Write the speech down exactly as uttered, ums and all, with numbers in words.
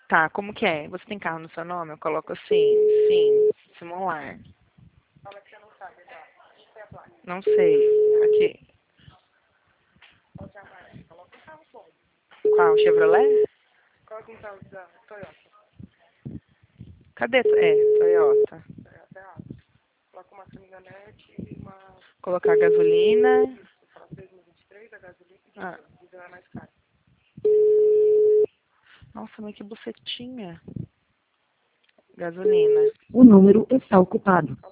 Tá, como que é? Você tem carro no seu nome? Eu coloco assim, sim, simular. Fala que você não sabe, tá? Não sei a placa. Não sei. Aqui. Qual que é a marca? Coloca um carro bom. Qual? Chevrolet? Coloca um carro da Toyota. Cadê? É, Toyota. Toyota é alto. Coloca uma caminhonete e uma... Colocar gasolina. Isso, fala dois mil e vinte e três, a gasolina e Ah, diesel. Diesel é mais caro. nossa, mas que bucetinha. Gasolina. O número está ocupado.